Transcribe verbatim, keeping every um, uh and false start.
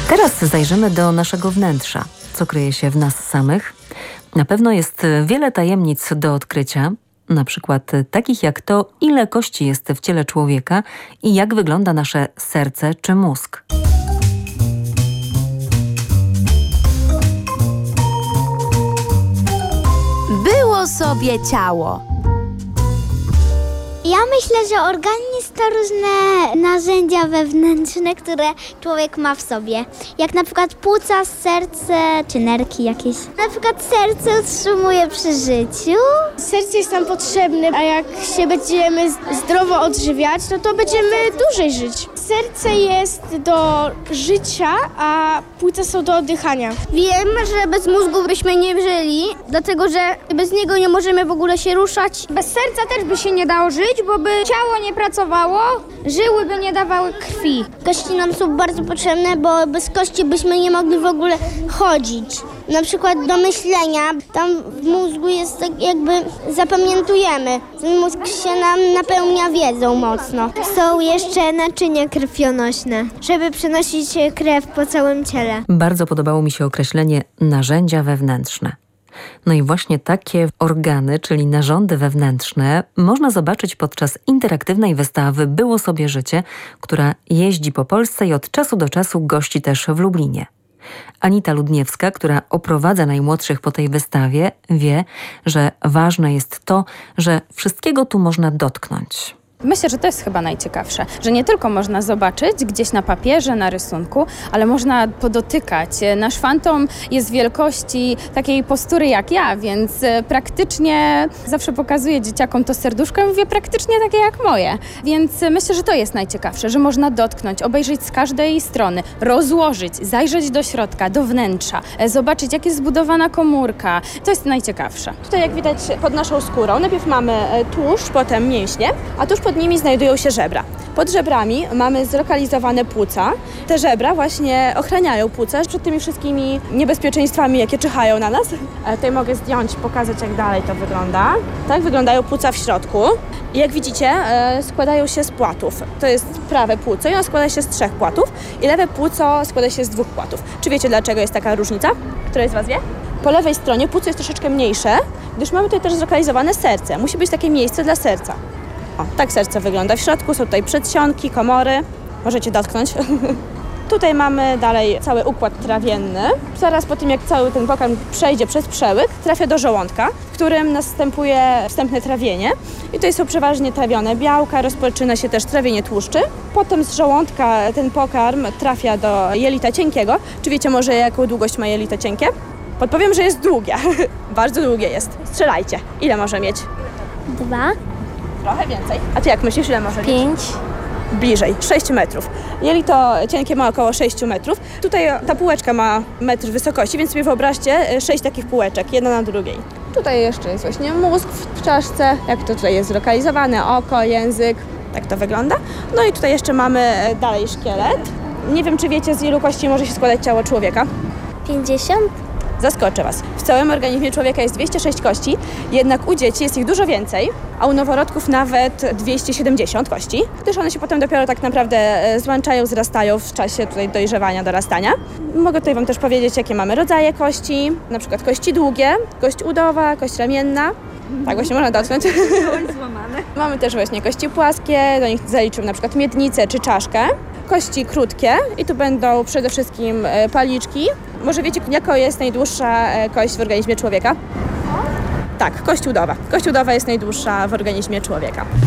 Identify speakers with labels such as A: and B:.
A: Teraz zajrzymy do naszego wnętrza. Co kryje się w nas samych? Na pewno jest wiele tajemnic do odkrycia, na przykład takich jak to, ile kości jest w ciele człowieka i jak wygląda nasze serce czy mózg.
B: Było sobie ciało.
C: Ja myślę, że organizm to różne narzędzia wewnętrzne, które człowiek ma w sobie. Jak na przykład płuca, serce czy nerki jakieś. Na przykład serce utrzymuje przy życiu.
D: Serce jest nam potrzebne, a jak się będziemy zdrowo odżywiać, no to będziemy dłużej żyć. Serce jest do życia, a płuca są do oddychania.
E: Wiem, że bez mózgu byśmy nie żyli, dlatego że bez niego nie możemy w ogóle się ruszać. Bez serca też by się nie dało żyć, bo by ciało nie pracowało, żyły by nie dawały krwi.
C: Kości nam są bardzo potrzebne, bo bez kości byśmy nie mogli w ogóle chodzić. Na przykład do myślenia, tam w mózgu jest tak jakby zapamiętujemy. Ten mózg się nam napełnia wiedzą mocno. Są jeszcze naczynia krwionośne, żeby przenosić krew po całym ciele.
A: Bardzo podobało mi się określenie narzędzia wewnętrzne. No i właśnie takie organy, czyli narządy wewnętrzne, można zobaczyć podczas interaktywnej wystawy Było sobie życie, która jeździ po Polsce i od czasu do czasu gości też w Lublinie. Anita Ludniewska, która oprowadza najmłodszych po tej wystawie, wie, że ważne jest to, że wszystkiego tu można dotknąć.
F: Myślę, że to jest chyba najciekawsze, że nie tylko można zobaczyć gdzieś na papierze, na rysunku, ale można podotykać. Nasz fantom jest wielkości takiej postury jak ja, więc praktycznie zawsze pokazuję dzieciakom to serduszko i mówię praktycznie takie jak moje. Więc myślę, że to jest najciekawsze, że można dotknąć, obejrzeć z każdej strony, rozłożyć, zajrzeć do środka, do wnętrza, zobaczyć jak jest zbudowana komórka. To jest najciekawsze.
G: Tutaj jak widać pod naszą skórą najpierw mamy tłuszcz, potem mięśnie, a tuż pod nimi znajdują się żebra. Pod żebrami mamy zlokalizowane płuca. Te żebra właśnie ochraniają płuca przed tymi wszystkimi niebezpieczeństwami, jakie czyhają na nas. E, tutaj mogę zdjąć, pokazać jak dalej to wygląda. Tak wyglądają płuca w środku. I jak widzicie, e, składają się z płatów. To jest prawe płuco i ono składa się z trzech płatów i lewe płuco składa się z dwóch płatów. Czy wiecie, dlaczego jest taka różnica? Któraś z Was wie? Po lewej stronie płuco jest troszeczkę mniejsze, gdyż mamy tutaj też zlokalizowane serce. Musi być takie miejsce dla serca. O, tak serce wygląda. W środku są tutaj przedsionki, komory. Możecie dotknąć. Tutaj mamy dalej cały układ trawienny. Zaraz po tym, jak cały ten pokarm przejdzie przez przełyk, trafia do żołądka, w którym następuje wstępne trawienie. I tutaj są przeważnie trawione białka, rozpoczyna się też trawienie tłuszczy. Potem z żołądka ten pokarm trafia do jelita cienkiego. Czy wiecie może, jaką długość ma jelito cienkie? Podpowiem, że jest długie. Bardzo długie jest. Strzelajcie. Ile może mieć?
C: Dwa.
G: Trochę więcej. A ty jak myślisz, ile może mieć?
C: Pięć.
G: Bliżej, sześć metrów. Jelito cienkie ma około sześć metrów. Tutaj ta półeczka ma metr wysokości, więc sobie wyobraźcie sześć takich półeczek, jedna na drugiej. Tutaj jeszcze jest właśnie mózg w czaszce, jak to tutaj jest zlokalizowane, oko, język, tak to wygląda. No i tutaj jeszcze mamy dalej szkielet. Nie wiem, czy wiecie, z ilu kości może się składać ciało człowieka?
C: Pięćdziesiąt.
G: Zaskoczę Was. W całym organizmie człowieka jest dwieście sześć kości, jednak u dzieci jest ich dużo więcej, a u noworodków nawet dwieście siedemdziesiąt kości, gdyż one się potem dopiero tak naprawdę złączają, wzrastają w czasie tutaj dojrzewania, dorastania. Mogę tutaj Wam też powiedzieć, jakie mamy rodzaje kości, na przykład kości długie, kość udowa, kość ramienna. Tak właśnie można dotknąć. Mamy też właśnie kości płaskie, do nich zaliczymy na przykład miednicę czy czaszkę. Kości krótkie i tu będą przede wszystkim paliczki. Może wiecie, jaka jest najdłuższa kość w organizmie człowieka? Tak, kość udowa. Kość udowa jest najdłuższa w organizmie człowieka.